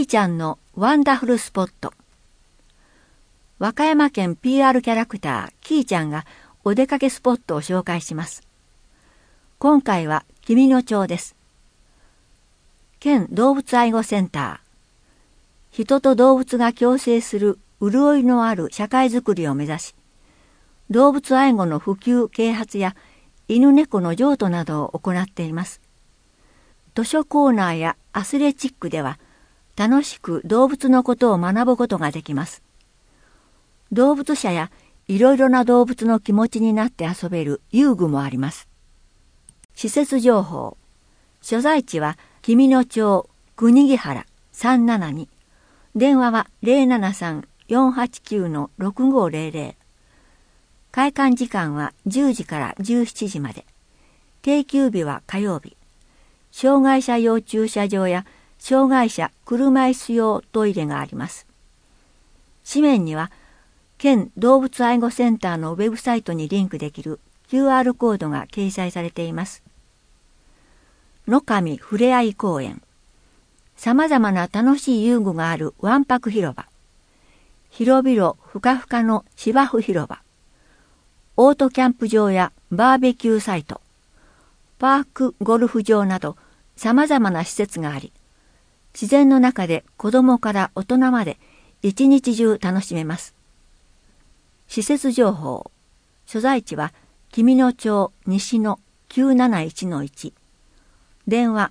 ーちゃんのワンダフルスポット。和歌山県 PR キャラクターキーちゃんがお出かけスポットを紹介します。今回は紀美野町です。県動物愛護センター。人と動物が共生する潤いのある社会づくりを目指し、動物愛護の普及啓発や犬猫の譲渡などを行っています。図書コーナーやアスレチックでは楽しく動物のことを学ぶことができます。動物舎やいろいろな動物の気持ちになって遊べる遊具もあります。施設情報。所在地は紀美野町国木原372。電話は 073-489-6500。開館時間は10時から17時まで。定休日は火曜日。障害者用駐車場や障害者車椅子用トイレがあります。紙面には県動物愛護センターのウェブサイトにリンクできる QR コードが掲載されています。野上ふれあい公園。さまざまな楽しい遊具があるわんぱく広場。広々ふかふかの芝生広場。オートキャンプ場やバーベキューサイト。パークゴルフ場などさまざまな施設があり、自然の中で子供から大人まで一日中楽しめます。施設情報。所在地は紀美野町西の 971-1。電話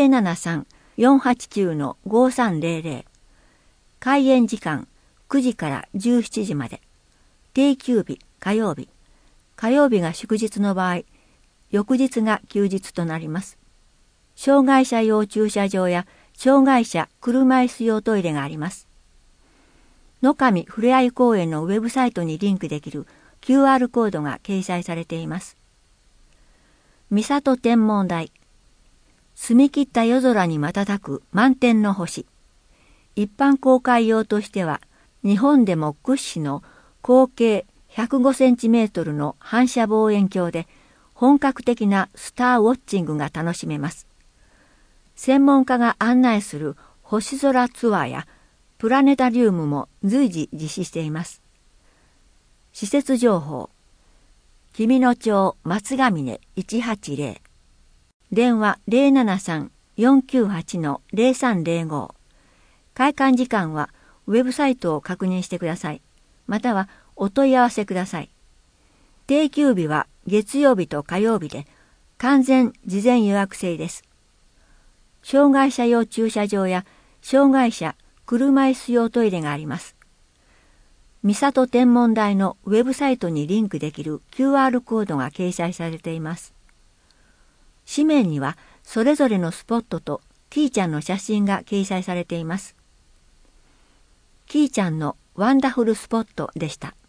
073-489-5300。開園時間9時から17時まで。定休日火曜日。火曜日が祝日の場合、翌日が休日となります。障害者用駐車場や障害者車椅子用トイレがあります。野上ふれあい公園のウェブサイトにリンクできる QR コードが掲載されています。三郷天文台。澄み切った夜空に瞬く満天の星。一般公開用としては日本でも屈指の口径105センチメートルの反射望遠鏡で本格的なスターウォッチングが楽しめます。専門家が案内する星空ツアーやプラネタリウムも随時実施しています。施設情報。紀美野町松ヶ峰180。電話 073-498-0305。開館時間はウェブサイトを確認してください。またはお問い合わせください。定休日は月曜日と火曜日で完全事前予約制です。障害者用駐車場や障害者車椅子用トイレがあります。三郷天文台のウェブサイトにリンクできる QR コードが掲載されています。紙面にはそれぞれのスポットとキーちゃんの写真が掲載されています。キーちゃんのワンダフルスポットでした。